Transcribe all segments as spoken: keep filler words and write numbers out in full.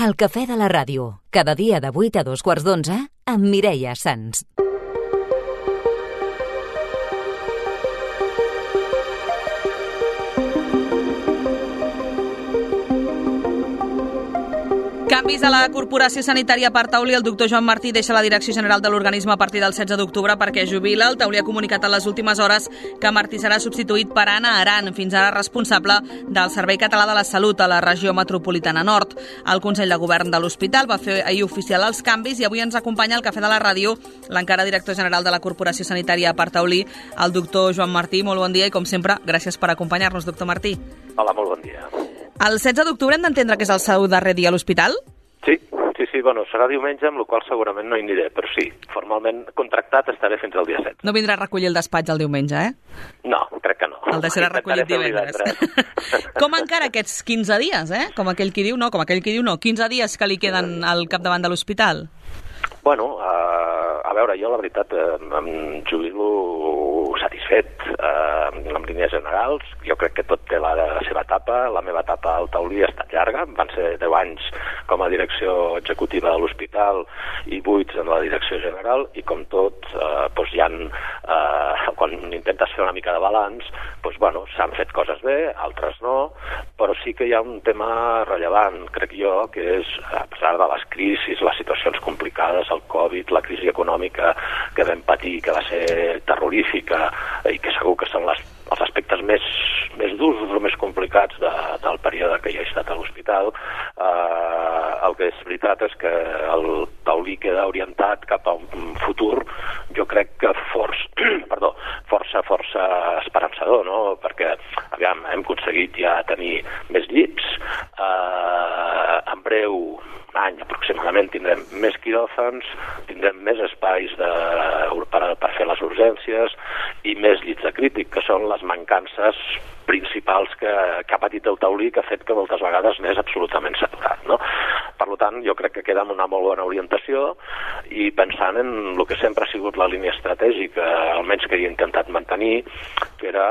El cafè de la ràdio, cada dia de vuit a dos quarts d'onze, amb Mireia Sans. Canvis a la Corporació Sanitària per Taulí. El doctor Joan Martí deixa la direcció general de l'organisme a partir del setze d'octubre perquè jubila. El Taulí ha comunicat en les últimes hores que Martí serà substituït per Anna Aran, fins ara responsable del Servei Català de la Salut a la regió metropolitana nord. El Consell de Govern de l'Hospital va fer ahir oficial els canvis i avui ens acompanya al Cafè de la Ràdio l'encara director general de la Corporació Sanitària per Taulí, el doctor Joan Martí. Molt bon dia i, com sempre, gràcies per acompanyar-nos, doctor Martí. Hola, molt bon dia. El setze d'octubre hem d'entendre que és el seu darrer dia a l'hospital? Sí, sí, sí, bueno, serà diumenge, amb la qual segurament no hi aniré, però sí, formalment contractat estaré fins al dia set. No vindrà a recollir el despatx el diumenge, eh? No, crec que no. El deixarà recollit divendres. Com encara aquests quinze dies, eh? Com aquell qui diu no, com aquell qui diu no. quinze dies que li queden al capdavant de l'hospital? Bueno, uh, a veure, jo la veritat eh, em jubilo satisfet eh, en línies generals. Jo crec que tot té la seva etapa. La meva etapa al Taulí ha estat llarga. Van ser deu anys com a direcció executiva de l'hospital i vuit en la direcció general, i com tot, eh, doncs hi ha, eh, quan intentes fer una mica de balanç, doncs, bueno, s'han fet coses bé, altres no, però sí que hi ha un tema rellevant, crec jo, que és, a pesar de les crisis, les situacions complicades, el Covid, la crisi econòmica que vam patir, que va ser terrorífica i que segur que són les, els aspectes més, més durs o més complicats de, del període que hi ha estat a l'hospital, eh, el que és veritat és que el Taulí queda orientat cap a un futur, jo crec que força, perdó, força, força esperançador, no? Perquè, aviam, hem aconseguit ja tenir més llits, eh, en breu, un any aproximadament, tindrem més quiròfans, tindrem més espais de, per, per fer les urgències i més llits de crític, que són les mancances principals que, que ha patit el Taulí, que ha fet que moltes vegades n'és absolutament saturat, no? Per tant, jo crec que queda amb una molt bona orientació i pensant en el que sempre ha sigut la línia estratègica, almenys que he intentat mantenir, que era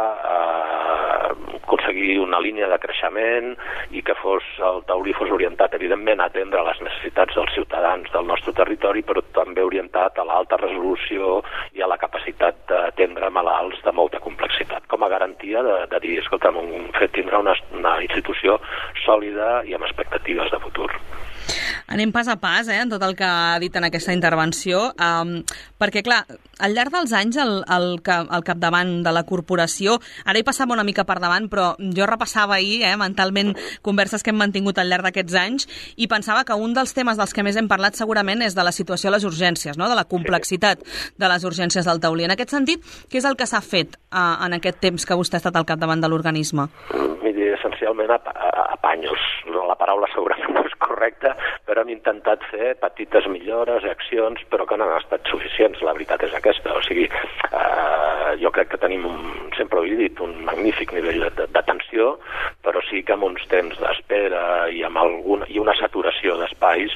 eh, aconseguir una línia de creixement i que fos, el Taulí fos orientat, evidentment, a atendre les necessitats dels ciutadans del nostre territori, però també orientat a l'alta resolució i a la capacitat d'atendre malalts de molta complexitat, com a garantia de, de dir, escolta'm, un fet tindrà una, una institució sòlida i amb expectatives de futur. Anem pas a pas, eh, en tot el que ha dit en aquesta intervenció, um, perquè, clar, al llarg dels anys, el, el, el capdavant de la corporació, ara hi passava una mica per davant, però jo repassava ahir, eh, mentalment, converses que hem mantingut al llarg d'aquests anys, i pensava que un dels temes dels que més hem parlat segurament és de la situació a les urgències, no?, de la complexitat de les urgències del Taulí. En aquest sentit, què és el que s'ha fet uh, en aquest temps que vostè ha estat al capdavant de l'organisme? Miri, essencialment a, a, a panys. La paraula segurament no és correcta, però hem intentat fer petites millores, accions, però que no han estat suficients, la veritat és aquesta. O sigui, eh, jo crec que tenim, un, sempre ho he dit, un magnífic nivell d'atenció, però sí que amb uns temps d'espera i amb algun, i una saturació d'espais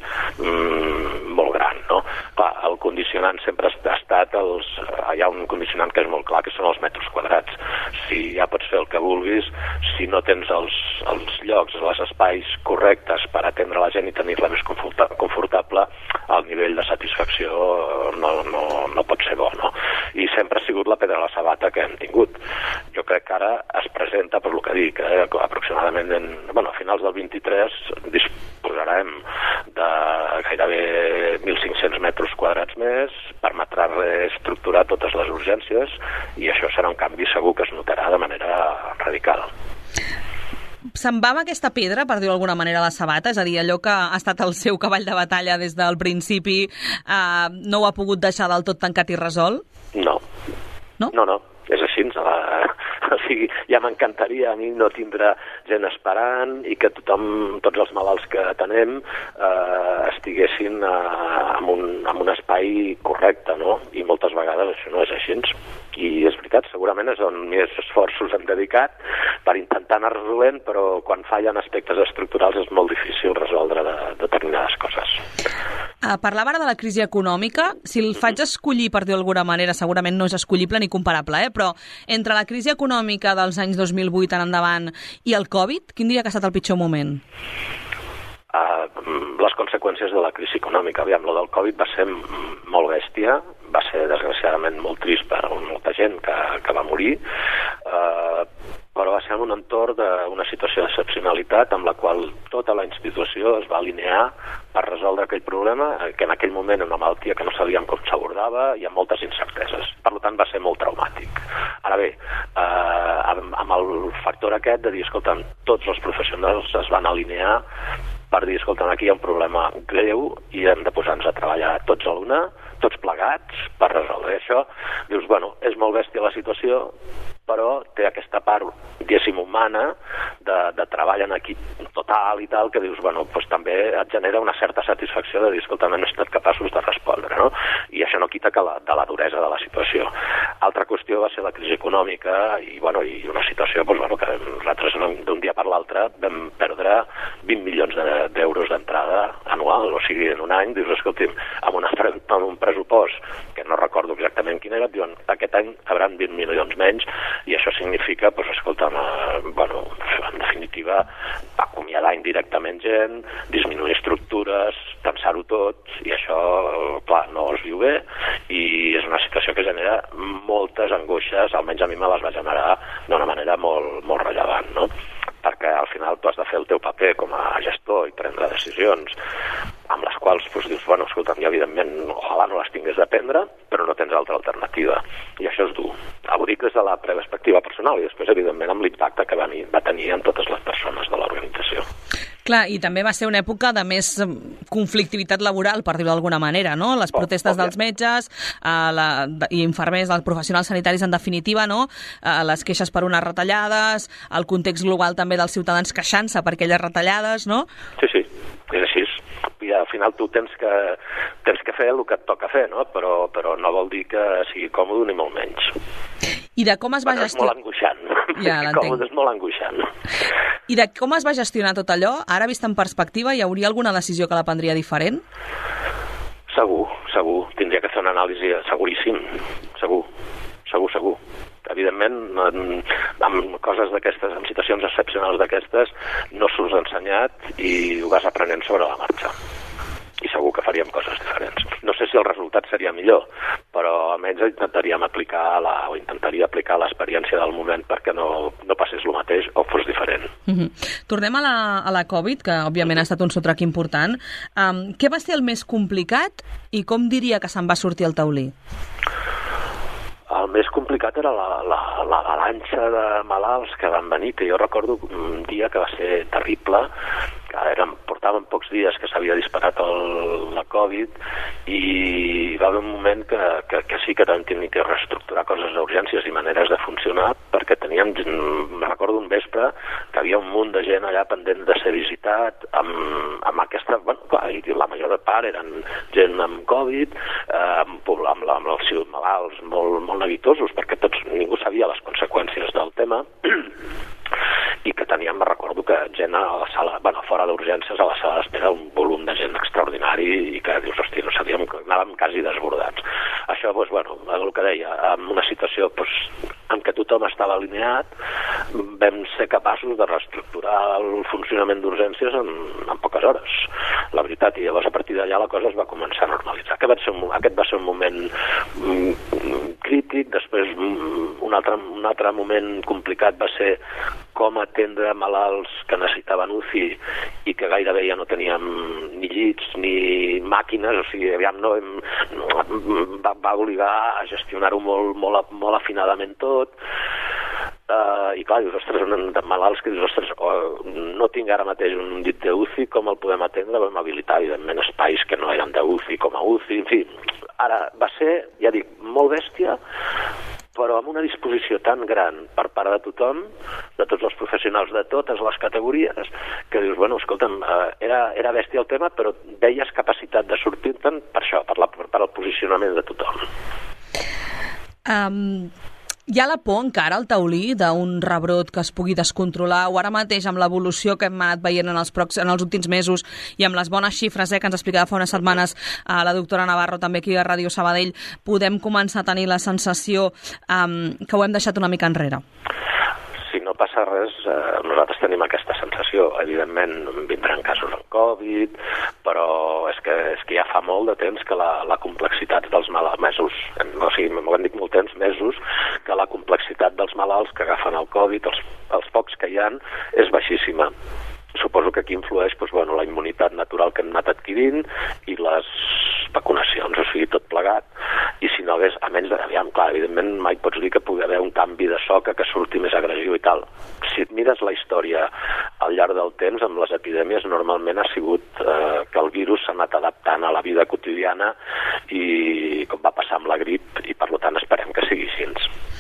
mmm, molt gran, no? Clar, el condicionant sempre ha estat, els, hi ha un condicionant que és molt clar, que són els metres quadrats. Si ja pots fer el que vulguis, si no tens els, els llocs, els espais correctes per atendre la gent i tenir-la més confortable, el nivell de satisfacció no, no, no pot ser bo, no? I sempre ha sigut la pedra a la sabata que hem tingut. Jo crec que ara es presenta, per lo que dic, eh, aproximadament en, bueno, a finals del vint-i-tres disposarem de gairebé mil cinc-cents metres quadrats més, permetrà reestructurar totes les urgències i això serà un canvi segur que es notarà de manera radical. Se'n va amb aquesta pedra, per dir-ho d'alguna manera, a la sabata? És a dir, allò que ha estat el seu cavall de batalla des del principi, eh, no ho ha pogut deixar del tot tancat i resolt? No. No? No, no. És així. La... O sigui, ja m'encantaria a mi no tindre gent esperant i que tothom, tots els malalts que tenem eh, estiguessin eh, en, un, en un espai correcte, no? I moltes vegades això no és així. I és veritat, segurament és on més esforços hem dedicat per intentar anar resolent, però quan fallen aspectes estructurals és molt difícil resoldre de, determinades coses. Uh, parlava ara de la crisi econòmica. Si el faig escollir, per dir-ho d'alguna manera, segurament no és escollible ni comparable, eh? Però entre la crisi econòmica dels anys dos mil vuit en endavant i el Covid, quin diria que ha estat el pitjor moment? Uh, les conseqüències de la crisi econòmica. Aviam, lo del Covid va ser molt bèstia, va ser desgraciadament molt trist per a molta gent que, que va morir, uh, però va ser en un entorn d'una situació d'excepcionalitat amb la qual tota la institució es va alinear per resoldre aquell problema, que en aquell moment era una malaltia que no sabíem com s'abordava i amb moltes incerteses. Per tant, va ser molt traumàtic. Ara bé, eh, amb, amb el factor aquest de dir, escolta, tots els professionals es van alinear per dir, escolta, aquí hi ha un problema greu i hem de posar-nos a treballar tots a l'una, tots plegats, per resoldre això. Dius, bueno, és molt bèstia la situació, però té aquesta part, diguéssim, humana, de, de treball en equip total i tal, que dius, bueno, doncs també et genera una certa satisfacció de dir, escolta, no hem estat capaços de respondre, no? I això no quita que la, de la duresa de la situació. Altra qüestió va ser la crisi econòmica i, bueno, i una situació, doncs, bueno, que nosaltres d'un dia per l'altre vam perdre vint milions d'euros d'entrada anual, o sigui, en un any, dius, escolti'm, amb, una, amb un pressupost, que no recordo exactament quin era, diuen, aquest any hauran vint milions menys, i això significa, doncs, escolta, una, bueno, en definitiva, acomiadar indirectament gent, disminuir estructures, tensar-ho tot, i això, clar, no es viu bé, i és una situació que genera moltes angoixes, almenys a mi me les va generar d'una manera molt, molt rellevant, no? Perquè al final tu has de fer el teu paper com a gestor i prendre decisions amb les quals doncs, dius, bueno, escolta, i evidentment, ojalà no les tingués de prendre, però no tens altra alternativa. I això és dur. Ho dic des de la perspectiva personal i després, evidentment, amb l'impacte que va, va tenir en totes les persones de l'organització. Clar, i també va ser una època de més conflictivitat laboral, per dir-ho d'alguna manera, no? Les protestes oh, dels metges uh, la, i infermers, els professionals sanitaris, en definitiva, no? Uh, les queixes per unes retallades, el context global també dels ciutadans queixant-se per aquelles retallades, no? Sí, sí, és així. I al final tu tens que, tens que fer el que et toca fer, no? Però, però no vol dir que sigui còmode ni molt menys. I de com es va bueno, gestionar... És molt angoixant. Ja, còmode és molt angoixant. I de com es va gestionar tot allò? Ara, vist en perspectiva, hi hauria alguna decisió que la prendria diferent? Segur, segur. Tindria que fer una anàlisi seguríssim. Segur, segur, segur. Evidentment, en, en coses d'aquestes, en situacions excepcionals d'aquestes, no s'us ensenyat i ho vas aprenent sobre la marxa. I segur que faríem coses diferents. No sé si el resultat seria millor, però almenys intentaríem aplicar la, o intentaria aplicar l'experiència del moment perquè no, no passés el mateix o fos diferent. Mm-hmm. Tornem a la, a la Covid, que òbviament ha estat un sotrac important. Um, què va ser el més complicat i com diria que se'n va sortir el taulí? El més complicat era la, la, la avalanxa de malalts que van venir, que jo recordo un dia que va ser terrible, que eren, portaven pocs dies que s'havia disparat el, la Covid i va haver un moment que, que, que sí que vam tenir que reestructurar coses d'urgències i maneres de funcionar perquè teníem, me recordo un vespre que havia un munt de gent allà pendent de ser visitat amb, amb aquesta, bueno, clar, i la major part eren gent amb Covid, eh, amb, amb, amb els malalts molt, molt neguitosos perquè tots, ningú sabia les conseqüències del tema i que teníem, me recordo que gent a la sala, bueno, fora d'urgències, a la sala d'espera, un volum de gent extraordinari i que dius, hòstia, no sabíem, anàvem quasi desbordats. Això, doncs, bueno, el que deia, en una situació doncs, en què tothom estava alineat, vam ser capaços de reestructurar el funcionament d'urgències en, en poques hores, la veritat, i llavors a partir d'allà la cosa es va començar a normalitzar. Aquest va ser un, aquest va ser un moment mm, crític, després mm, un, altre, un altre moment complicat va ser com atendre malalts que necessitaven U C I i que gairebé ja no teníem ni llits ni màquines, o sigui, aviam, no, hem, va, va obligar a gestionar-ho molt, molt, molt afinadament tot. Uh, i clar, dius, ostres, de malalts que dius, ostres, oh, no tinc ara mateix un llit de U C I, com el podem atendre? Vam habilitar, evidentment, espais que no eren de U C I com a U C I, en fi. Ara, va ser, ja dic, molt bèstia, però amb una disposició tan gran per part de tothom, de tots els professionals de totes les categories, que dius, bueno, escolta'm, era, era bèstia el tema, però veies capacitat de sortir-te'n per això, per, la, per el posicionament de tothom. Um... Hi ha la por encara al taulí d'un rebrot que es pugui descontrolar o ara mateix amb l'evolució que hem anat veient en els, prox en els últims mesos i amb les bones xifres eh, que ens explicava fa unes setmanes eh, la doctora Navarro també aquí a Ràdio Sabadell, podem començar a tenir la sensació um, que ho hem deixat una mica enrere? Si no passa res, eh, nosaltres tenim aquesta sensació. Evidentment vindran casos Covid, però és que, és que ja fa molt de temps que la, la complexitat dels malalts, mesos, no, o sigui, m'ho han dit molt temps, mesos, que la complexitat dels malalts que agafen el Covid, els, els pocs que hi ha, és baixíssima. Suposo que aquí influeix doncs, bueno, la immunitat natural que hem anat adquirint i les vacunacions, o sigui, tot plegat. I si no hagués, a menys de... Aviam, clar, evidentment mai pots dir que pugui haver un canvi de so que surti més agressiu i tal. Si et mires la història al llarg del temps, amb les epidèmies normalment ha sigut eh, que el virus s'ha anat adaptant a la vida quotidiana i com va passar amb la grip, i per tant esperem que sigui així.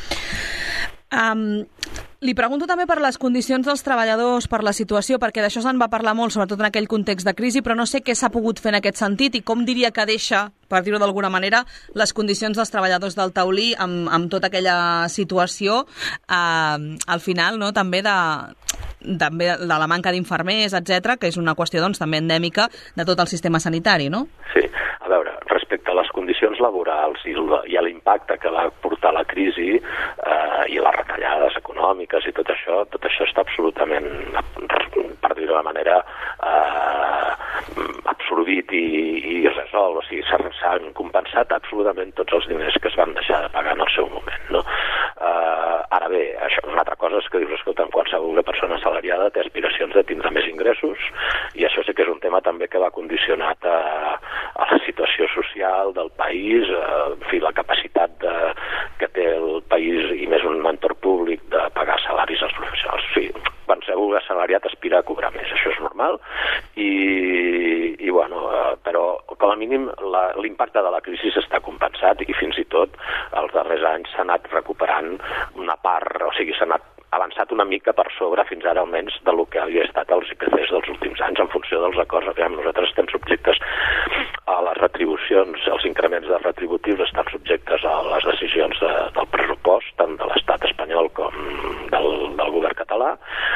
Um, li pregunto també per les condicions dels treballadors, per la situació, perquè d'això se'n va parlar molt, sobretot en aquell context de crisi, però no sé què s'ha pogut fer en aquest sentit i com diria que deixa, per dir-ho d'alguna manera, les condicions dels treballadors del taulí amb, amb tota aquella situació, eh, al final, no?, també de, també de la manca d'infermers, etcètera, que és una qüestió doncs, també endèmica de tot el sistema sanitari, no? Sí, a veure, respecte a les condicions laborals i, i a l'impacte que va portar la crisi eh, i les retallades econòmiques i tot això, tot això està absolutament, per dir-ho de manera, eh, absorbit i, i resolt. O sigui, s'han compensat absolutament tots els diners que es van deixar de pagar en el seu moment, no? Eh, ara bé, això, una altra cosa és que dius, escolta, qualsevol persona assalariada té aspiracions de tindre més ingressos, i això sí que és un tema també que va condicionat a, a la situació social del país, eh, en fi, la capacitat de, que té el país i més un entorn públic de pagar salaris als professionals. Sí, qualsevol assalariat aspira a cobrar més, això és normal, i, i bueno, eh, però com a mínim la, l'impacte de la crisi està compensat i fins i tot els darrers anys s'ha anat recuperant una part, o sigui, s'ha anat avançat una mica per sobre, fins ara almenys, de lo que havia estat els I P Cs dels últims anys en funció dels acords. Nosaltres estem subjectes a les retribucions, els increments de retributius estan subjectes a les decisions de, del pressupost, tant de l'estat espanyol com del, del govern català,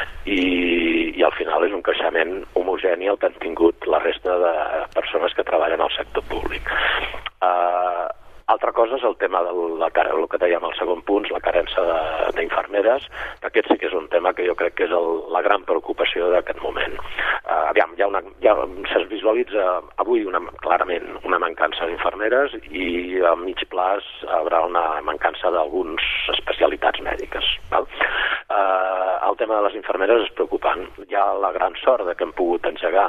i, i al final és un creixement homogeni el que han tingut la resta de persones que treballen al sector públic. Uh, Altra cosa és el tema del la, el que dèiem al segon punt, la carència d'infermeres, que aquest sí que és un tema que jo crec que és el, la gran preocupació d'aquest moment. Uh, aviam, hi ha una, hi ha, es visualitza avui una, clarament una mancança d'infermeres i a mig plaç hi haurà una mancança d'algunes especialitats mèdiques. Val? Uh, el tema de les infermeres és preocupant. Hi ha la gran sort de que hem pogut engegar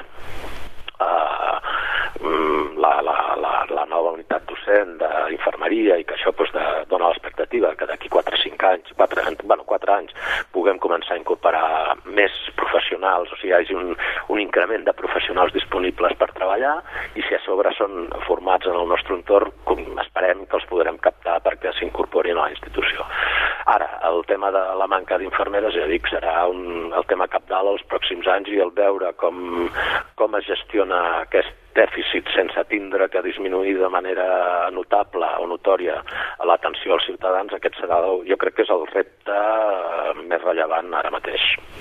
Uh, la, la, la, la nova unitat docent d'infermeria i que això doncs, de, dona l'expectativa que d'aquí quatre o cinc anys, quatre, bueno, quatre anys puguem començar a incorporar més professionals, o sigui, hi hagi un, un increment de professionals disponibles per treballar, i si a sobre són formats en el nostre entorn, esperem que els podrem captar perquè s'incorporin a la institució. Ara, el tema de la manca d'infermeres, ja dic, serà un, el tema cabdal als pròxims anys, i el veure com, com es gestiona aquest dèficit sense tindre que disminuir de manera notable o notòria l'atenció als ciutadans, aquest serà, jo crec que és el repte més rellevant ara mateix.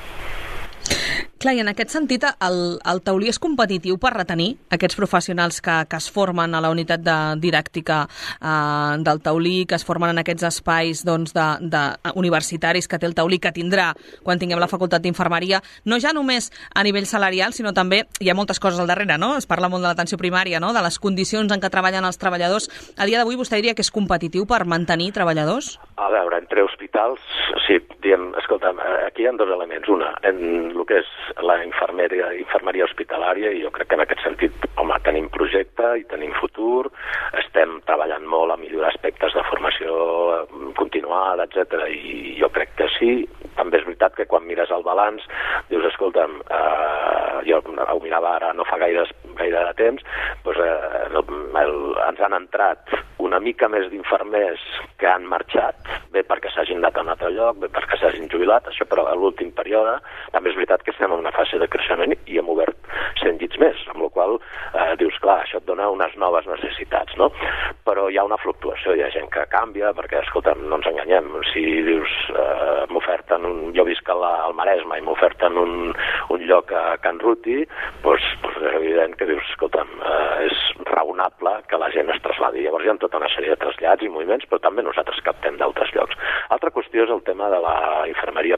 Clar, i en aquest sentit, el, el taulí és competitiu per retenir aquests professionals que, que es formen a la unitat de didàctica eh, del taulí, que es formen en aquests espais doncs, de, de universitaris que té el taulí, que tindrà quan tinguem la facultat d'infermeria, no ja només a nivell salarial, sinó també hi ha moltes coses al darrere, no? Es parla molt de l'atenció primària, no? De les condicions en què treballen els treballadors. A dia d'avui vostè diria que és competitiu per mantenir treballadors? A veure, entre hospitals, sí, diem, escolta, aquí hi ha dos elements. Una, en el que és la infermeria, infermeria hospitalària, i jo crec que en aquest sentit, home, tenim projecte i tenim futur, estem treballant molt a millorar aspectes de formació continuada, etcètera, i jo crec que sí. També és veritat que quan mires el balanç dius, escolta'm, eh, jo ho mirava ara no fa gaire, gaire de temps, doncs, eh, el, el, ens han entrat una mica més d'infermers que han marxat, bé perquè s'hagin anat a un altre lloc, bé perquè s'hagin jubilat, això però a l'últim període. També és veritat que estem en una fase de creixement i hem obert cent llits més, amb la qual eh, dius, clar, això et dona unes noves necessitats, no? Però hi ha una fluctuació, hi ha gent que canvia, perquè, escolta'm, no ens enganyem, si dius, eh, m'oferten un... jo visc al, al Maresme i m'oferten un, un lloc a Can Ruti, doncs, doncs és evident que dius, escolta'm, eh, és raonable que la gent es trasladi. Llavors hi ha tota una sèrie de trasllats i moviments, però també nosaltres captem d'altres llocs. Altra qüestió qüestió és el tema de la infermeria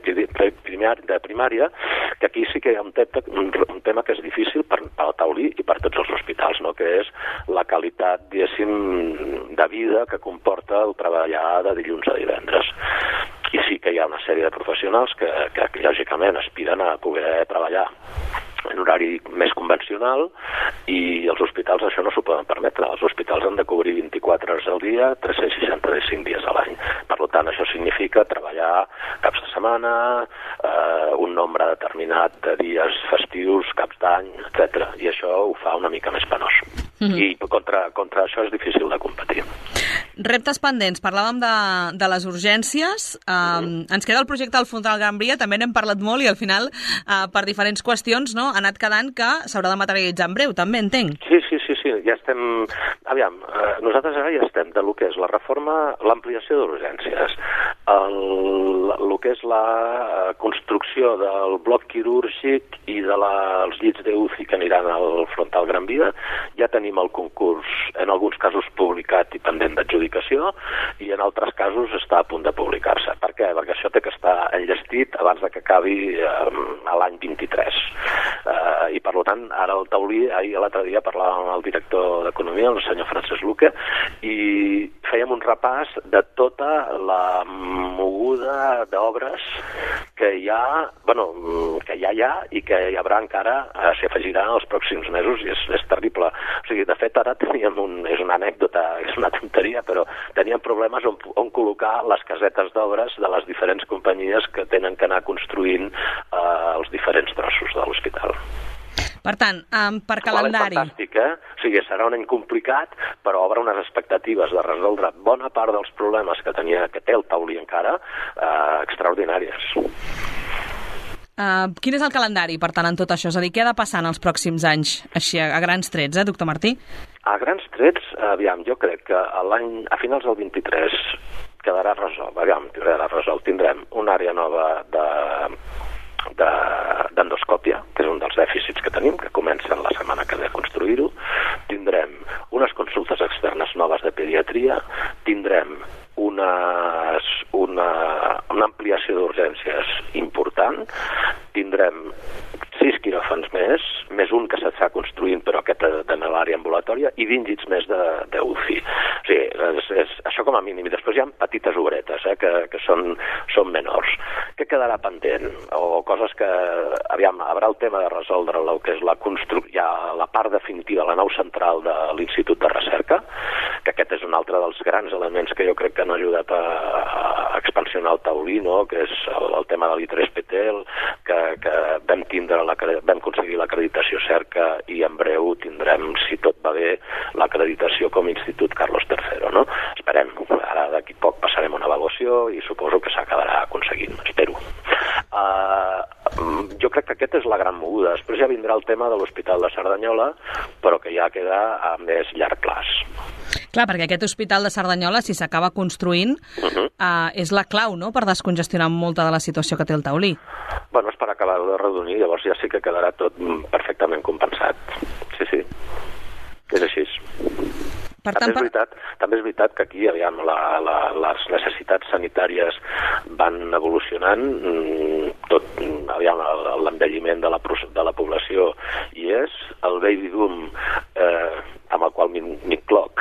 de primària, que aquí sí que hi ha un tema, un tema que és difícil per, per al Taulí i per tots els hospitals, no? Que és la qualitat, diguéssim, de vida que comporta el treballar de dilluns a divendres. I sí que hi ha una sèrie de professionals que, que, que lògicament aspiren a poder treballar en horari més convencional i els hospitals això no s'ho poden permetre. Els hospitals han de cobrir vint-i-quatre hores al dia, tres-cents seixanta-cinc dies a l'any. Per tant, això significa treballar caps de setmana, eh, un nombre determinat de dies festius, caps d'any, etcètera. I això ho fa una mica més penós. Mm-hmm. I contra, contra això és difícil de competir. Reptes pendents. Parlàvem de, de les urgències. Uh, mm. Ens queda el projecte del Fondal Gran Via, també n'hem parlat molt i al final, uh, per diferents qüestions, no, ha anat quedant que s'haurà de materialitzar en breu, també entenc. Sí, sí, sí, sí. Ja estem... Aviam, eh, nosaltres ara ja estem de lo que és la reforma, l'ampliació d'urgències, el, el que és la construcció del bloc quirúrgic i de la, els llits d'U C I que aniran al Frontal Gran Via. Ja tenim el concurs, en alguns casos publicat i pendent d'adjudicació, i en altres casos està a punt de publicar-se. Per què? Perquè això té que estar enllestit abans de que acabi eh, a l'any vint-i-tres. Eh, I per tant, ara el Taulí, ahir l'altre dia parlàvem amb el director d'Economia, el senyor Francesc Luque, i fèiem un repàs de tota la moguda d'obres que hi ha, bueno, que ja hi ha i que hi haurà encara, eh, s'hi afegiran els pròxims mesos, i és, és terrible. O sigui, de fet, ara teníem un, és una anècdota, és una tonteria, però teníem problemes on, on col·locar les casetes d'obres de les diferents companyies que tenen que anar construint eh, els diferents trossos de l'hospital. Per tant, um, per calendari... És fantàstic, eh? O sigui, serà un any complicat, però obre unes expectatives de resoldre bona part dels problemes que tenia, que té el Taulí encara, eh, extraordinàries. Uh, quin és el calendari, per tant, en tot això? És a dir, què ha de passar en els pròxims anys, així a, a grans trets, eh, doctor Martí? A grans trets, aviam, jo crec que a l'any, a finals del vint-i-tres quedarà resolt, aviam, quedarà resolt, tindrem una àrea nova de... d'endoscòpia, que és un dels dèficits que tenim, que comencen la setmana que ve a construir-ho. Tindrem unes consultes externes noves de pediatria, tindrem unes, una, una ampliació d'urgències important, tindrem sis quiròfans més, més un que s'està construint, però aquest de l'àrea ambulatòria, i vint llits més d'U C I. O sigui, és, és, això com a mínim. I després hi ha petites obretes, eh, que, que són, són menors. Què quedarà pendent? O coses que, aviam, haurà el tema de resoldre el que és la construcció, ja la part definitiva, la nau central de l'Institut de Recerca, que aquest és un altre dels grans elements que jo crec que han ajudat a, a expansionar el Taulí, no? Que és el, el tema de l'I tres P T, que, que vam tindre la, vam aconseguir l'acreditació cerca i en breu tindrem, si tot va bé, l'acreditació com a Institut Carlos tercero, no? Esperem. Ara d'aquí poc passarem una avaluació i suposo que s'acabarà aconseguint, espero. Uh, jo crec que aquesta és la gran moguda. Després ja vindrà el tema de l'Hospital de Cerdanyola, però que ja queda a més llarg plaç. Clar, perquè aquest hospital de Cerdanyola, si s'acaba construint, uh-huh. uh, és la clau, no?, per descongestionar molta de la situació que té el Taulí. Bueno, és per acabar de redonir, llavors ja sí que quedarà tot perfectament compensat. Sí, sí, és així. Per tant, també, és veritat, també és veritat que aquí, aviam, la, la, les necessitats sanitàries van evolucionant, tot, aviam, l'envelliment de la, de la població hi és, el baby boom, eh, amb el qual m'incloc,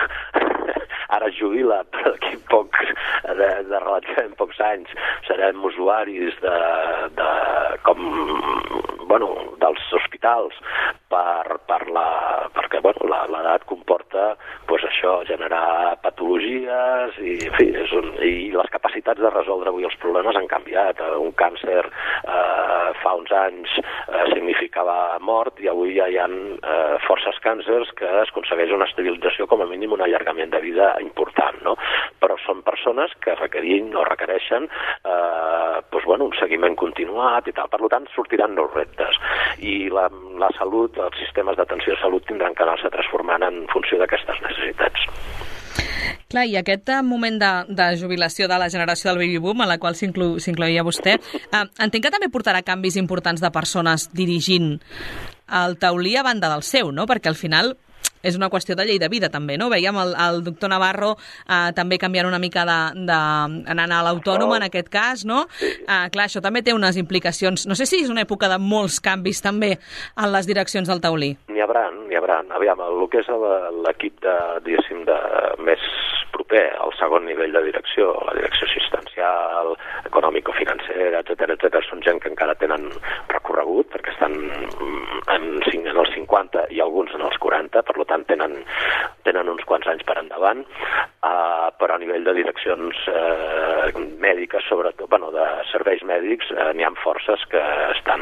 ara es jubila, però d'aquí poc, de, de relativament pocs anys, serem usuaris de, de com, bueno, dels hospitals per, per la, perquè bueno, l'edat comporta pues, això, generar patologies i, en fi, és un, i les capacitats de resoldre avui els problemes han canviat. Un càncer eh, fa uns anys eh, significava mort i avui ja hi ha eh, forces càncers que es aconsegueix una estabilització, com a mínim un allargament de vida important, no? Però són persones que requerien o requereixen eh, pues, bueno, un seguiment continuat i tal. Per tant, sortiran nous reptes i la, la salut, els sistemes d'atenció a salut tindran que anar-se transformant en funció d'aquestes necessitats. Clar, i aquest moment de, de jubilació de la generació del baby boom, en la qual s'incloïa vostè, eh, entenc que també portarà canvis importants de persones dirigint el Taulí a banda del seu, no? Perquè al final és una qüestió de llei de vida, també, no? Veiem el, el doctor Navarro eh, també canviant una mica de, de, anant a l'autònom, en aquest cas, no? Sí. Eh, clar, això també té unes implicacions. No sé si és una època de molts canvis, també, en les direccions del taulí. N'hi haurà, n'hi haurà. Aviam, el que és l'equip de, diguéssim, de més proper al segon nivell de direcció, la direcció assistencial, econòmico-financera, etcètera, etcètera, són gent que encara tenen recorregut, perquè estan en, en els cinquanta i alguns en els quaranta, per tant tenen, tenen uns quants anys per endavant, uh, però a nivell de direccions uh, mèdiques, sobretot, bueno, de serveis mèdics, uh, n'hi ha forces que estan...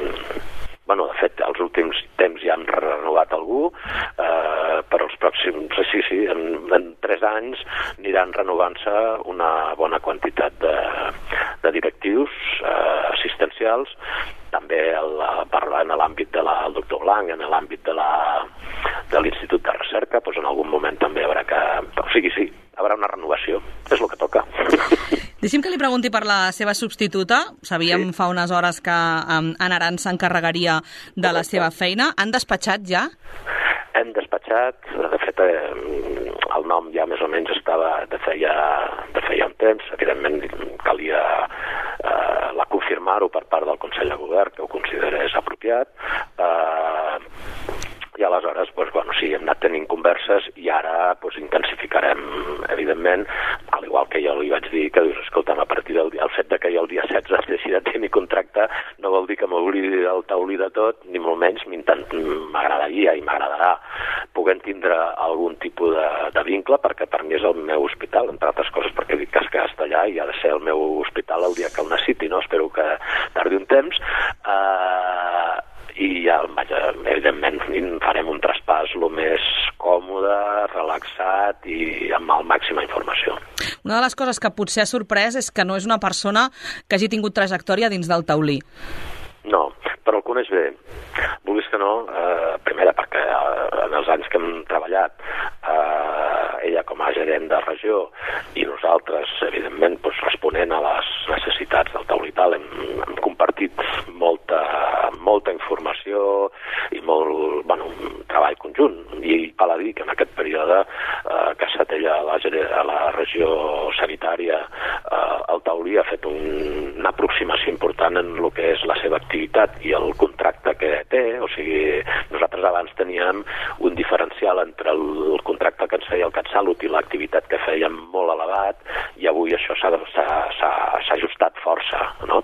Bueno, de fet, els últims temps ja han renovat algú, eh, però els pròxims, sí, sí, en, en tres anys aniran renovant-se una bona quantitat de, de directius eh, assistencials, també el, en l'àmbit de la, el doctor Blanc, en l'àmbit de la de l'Institut de Recerca, doncs en algun moment també haurà que... O sigui, sí, haurà una renovació, és el que toca. Deixi'm que li pregunti per la seva substituta. Sabíem sí. fa unes hores que um, en Aran s'encarregaria de la seva feina. Han despatxat ja? Hem despatxat. De fet, eh, el nom ja més o menys estava de feia, de feia un temps. Evidentment, calia eh, la confirmar-ho per part del Consell de Govern, que ho considerés apropiat. Eh, I aleshores, doncs, bueno, sí, hem anat tenint converses i ara doncs, intensificarem, evidentment, al igual que jo li vaig dir que, dius, escolta'm, a partir del dia, el fet de que jo el dia setze es deixi de tenir contracte no vol dir que m'oblidi del taulí de tot, ni molt menys, m'agradaria i m'agradarà poder tindre algun tipus de, de vincle, perquè per mi és el meu hospital, entre altres coses, perquè dic que és castellà i ha de ser el meu hospital el dia que el necessiti, no? Espero que tardi un temps. Eh... i ja, vaja, evidentment farem un traspàs el més còmode, relaxat i amb la màxima informació. Una de les coses que potser ha sorprès és que no és una persona que hagi tingut trajectòria dins del taulí. No, però el coneix bé. Vulguis que no, eh, primera perquè eh, en els anys que hem treballat eh, ella com a gerent de regió i nosaltres, evidentment, doncs, responent a les necessitats del taulí tal, hem, hem compartit molta, molta informació i molt, bueno, un treball conjunt. I val a dir que en aquest període eh, que ha estat ella a la, a la regió sanitària, eh, el taulí ha fet un, una aproximació important en el que és la seva activitat i el contracte que té. O sigui, nosaltres abans teníem un diferencial entre el contracte que ens feia el CatSalut i l'activitat que fèiem molt elevat, i avui això s'ha ajustat força, no?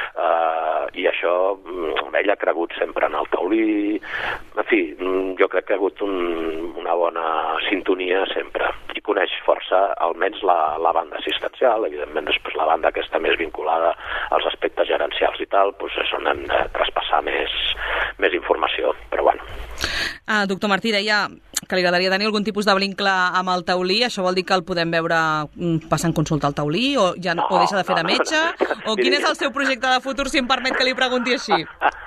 Uh, I això, ell ha cregut sempre en el taulí. En fi, jo crec que ha hagut un, una bona sintonia sempre, i coneix força almenys la, la banda assistencial. Evidentment, després la banda que està més vinculada als aspectes gerencials i tal, doncs és on hem de traspassar més, més informació, però bueno. Ah, doctor Martí, deia que li agradaria tenir algun tipus de vincle amb el taulí. Això vol dir que el podem veure passant consulta al taulí, o ja no, o deixa de fer no, de metge, no, no. O quin és el seu projecte de futur, si em permet que li pregunti així?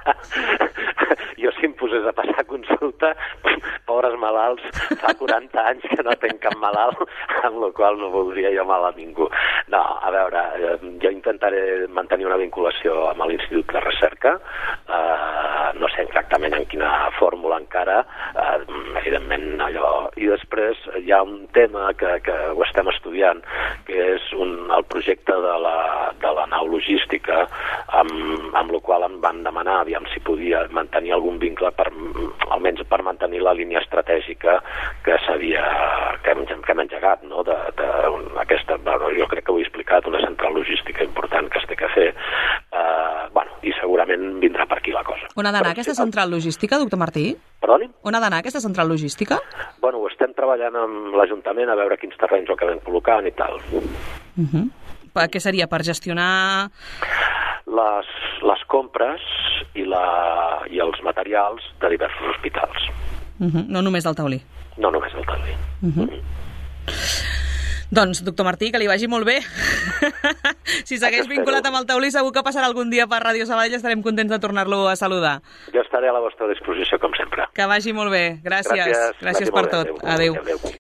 Jo, si em posés a passar consulta, pobres malalts, fa quaranta anys que no tenc cap malalt, amb la qual no voldria jo mal a ningú. No, a veure, jo intentaré mantenir una vinculació amb l'Institut de Recerca, eh, no sé exactament en quina fórmula encara, eh, evidentment allò. I després hi ha un tema que, que ho estem estudiant, que és un, el projecte de la, de la nau logística, amb, amb la qual em van demanar aviam si podia mantenir algun vincle, per, almenys per mantenir la línia estratègica que s'havia que hem, que hem engegat, no? de, de aquesta, bueno, jo crec que ho he explicat, una central logística important que es té que fer, eh, bueno, i segurament vindrà per aquí la cosa. On ha d'anar aquesta central logística, doctor Martí? Perdoni? On ha d'anar aquesta central logística? Bueno, ho estem treballant amb l'Ajuntament a veure quins terrenys ho acabem col·locant i tal. Uh-huh. Què seria? Per gestionar les, les compres i, la, i els materials de diversos hospitals. Uh-huh. No només del taulí? No només del taulí. Uh-huh. Uh-huh. Doncs, doctor Martí, que li vagi molt bé. Si segueix vinculat amb el taulí, segur que passarà algun dia per Ràdio Sabadell i estarem contents de tornar-lo a saludar. Jo estaré a la vostra disposició, com sempre. Que vagi molt bé. Gràcies. Gràcies, Gràcies per tot. Adéu. Adéu. Adéu.